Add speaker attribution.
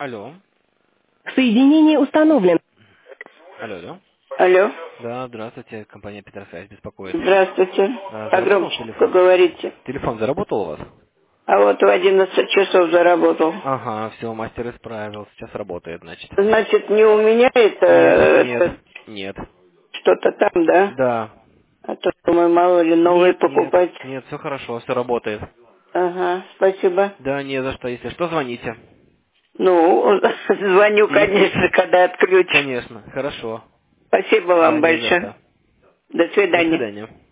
Speaker 1: Алло.
Speaker 2: Соединение установлено.
Speaker 1: Алло, алло.
Speaker 3: Алло.
Speaker 1: Да, здравствуйте, компания Петросвязь беспокоит.
Speaker 3: Здравствуйте.
Speaker 1: Заработал
Speaker 3: Погромче
Speaker 1: телефон?
Speaker 3: говорите.
Speaker 1: Телефон заработал у вас?
Speaker 3: А вот в 11 часов заработал.
Speaker 1: Ага, все, мастер исправил, сейчас работает, значит.
Speaker 3: Значит, не у меня
Speaker 1: Нет, нет,
Speaker 3: это
Speaker 1: нет.
Speaker 3: что-то там, да?
Speaker 1: Да.
Speaker 3: А то, думаю, мало ли новые
Speaker 1: Нет, нет,
Speaker 3: покупать.
Speaker 1: нет, все хорошо, все работает.
Speaker 3: Ага, спасибо.
Speaker 1: Да, не за что, если что, звоните.
Speaker 3: Ну, звоню,
Speaker 1: И,
Speaker 3: конечно, когда отключу.
Speaker 1: конечно, хорошо.
Speaker 3: Спасибо
Speaker 1: Да,
Speaker 3: вам
Speaker 1: не за
Speaker 3: большое.
Speaker 1: что.
Speaker 3: До
Speaker 1: До
Speaker 3: свидания.
Speaker 1: свидания.